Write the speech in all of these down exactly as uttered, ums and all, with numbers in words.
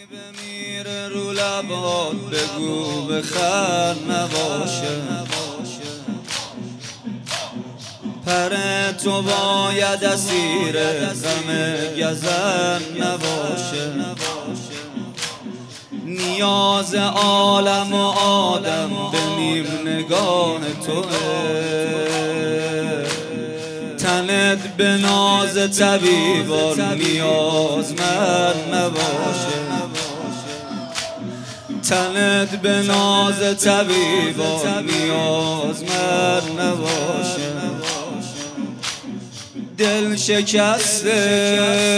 بمیره رو لبات بگو بخند نباشه، پر تو باید اسیر غم گزن نباشه. نیاز عالم و آدم به نیم نگاه توه، تنت به ناز طبیبان نیازمند نباشه، تنت به ناز طبیبان نیازمند نباشه. دل شکسته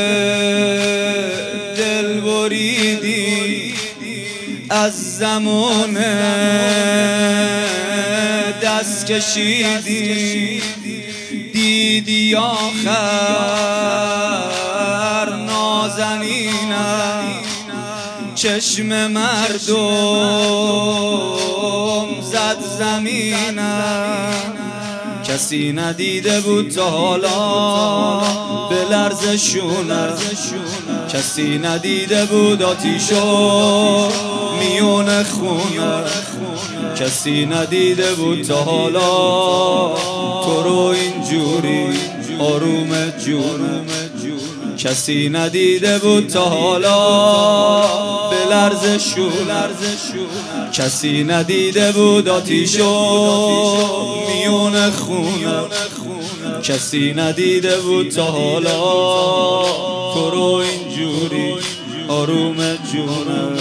دل بریدی از زمان دست کشیدی، دیدی آخر نازنینم چشم مردم زد زمینم. کسی ندیده بود تا حالا به لرزشونم، کسی ندیده بود آتیشو میون خونم، کسی ندیده بود تا حالا تو رو اینجوری آروم جونم، کسی ندیده بود تا حالا به لرزشونم، کسی ندیده بود آتیشو میون خونم، کسی ندیده بود تا حالا تو رو اینجوری آروم جونم.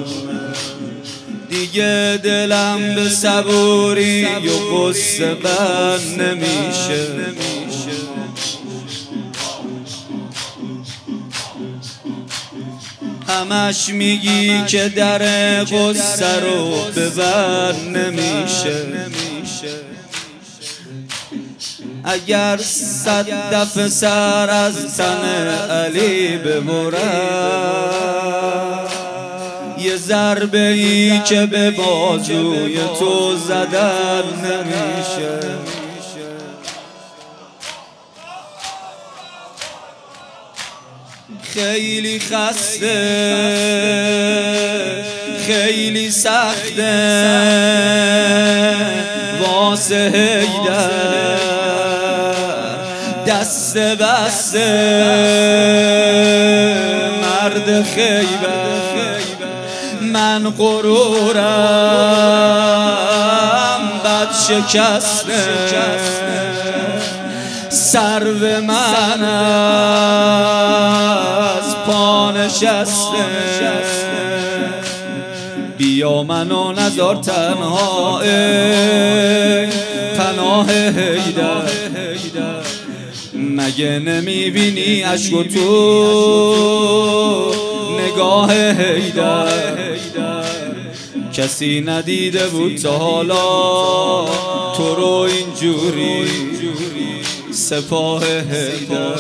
دیگه دلم به صبوری و قصه بند نمیشه، همش میگی که در قصه رو ببند نمیشه. اگر صد دفعه سر از تن علی ببرم، یه ضربه ای که به بازوی تو زدن نمیشه. خیلی خسته خیلی سخته واسه حیدر دست بسته مرد خیبر. من غرورم بد شکسته، سرو من از پا نشسته. بیا منو نذار تنها ای پناه حیدر، مگه نمیبینی عشق و تو نگاه حیدر. کسی ندیده بود تا حالا تو رو اینجوری سپاه حیدر.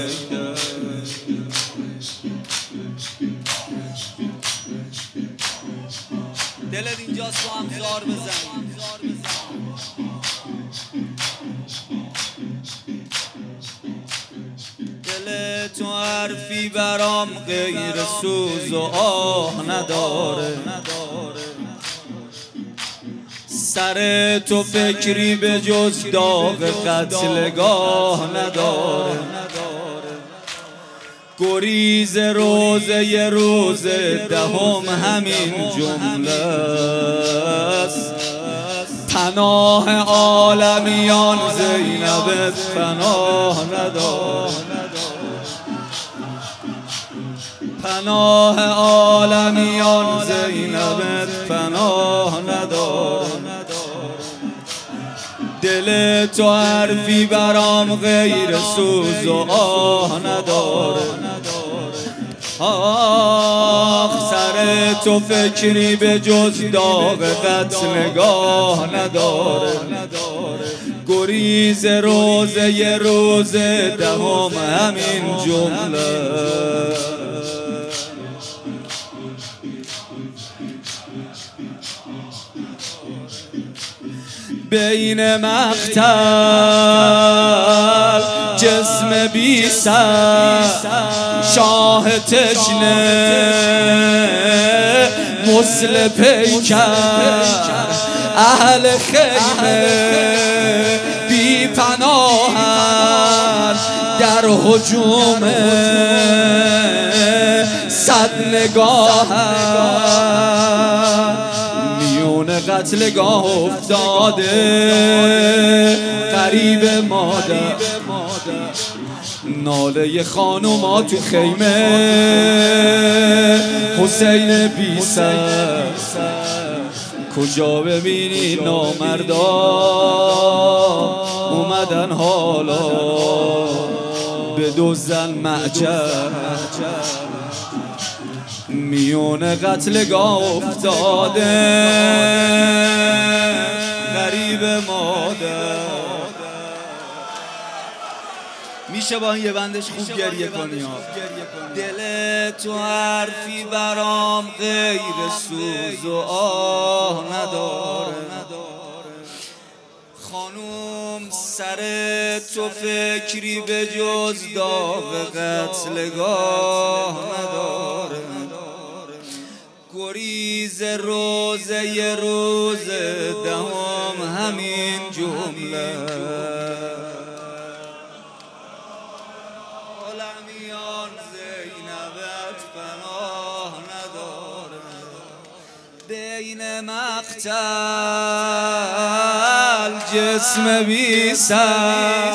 دلت اینجاست تو هم زار بزنی. دل تو حرفی برام غیر سوز و آه نداره، سر تو فکری به جز داغ قتلگاه نداره. گریز روزه ی روز دهم همین جمله است، پناه عالمیان زینب پناه نداره، پناه عالمیان زینب پناه نداره. دل تو حرفی برام غیر سوز و آه نداره. آخ سر تو فکری به جز داغ قتلگاه نداره. گریز روزه ی روز دهم همین جمله. بین مقتل بی سر شاه تشنه مثل پیکر اهل خیمه بی پناهن در هجوم صد نگاهن میون قتلگاه افتاده غریب مادر ناله خانوما تو خیمه حسین بی سر کجا ببینی نامردا اومدن حالا به دزدن معجر میون قتلگاه افتاده غریب مادر. میشه با این یه بندش خوب گریه کنی ها؟ دل تو حرفی برام غیر سوز و آه نداره خانوم سر تو فکری به جز داغ قتلگاه نداره گریز روزه ی روز دهم همین جمله عالمیان زینبت پناه نداره بین مقتل جسم بی سر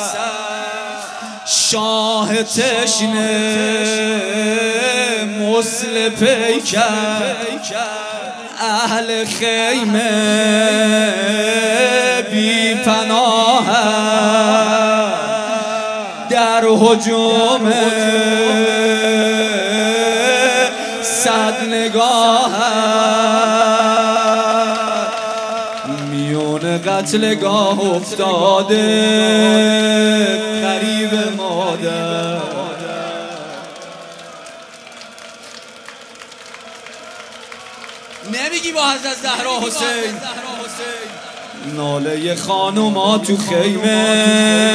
شاه تشنه مثل پیکر اهل خیمه بی پناه در هجوم صد نگاه میون قتلگاه افتاده غریب مادر. نمیگی با حضرت زهرا حسین ناله خانوما تو خیمه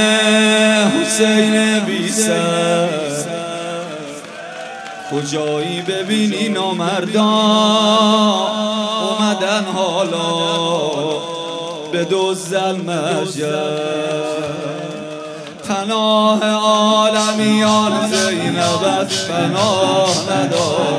حسین بی سر کجایی ببینی نامردا اومدن حالا به دزدن معجر پناه عالمیان زینبت پناه نداره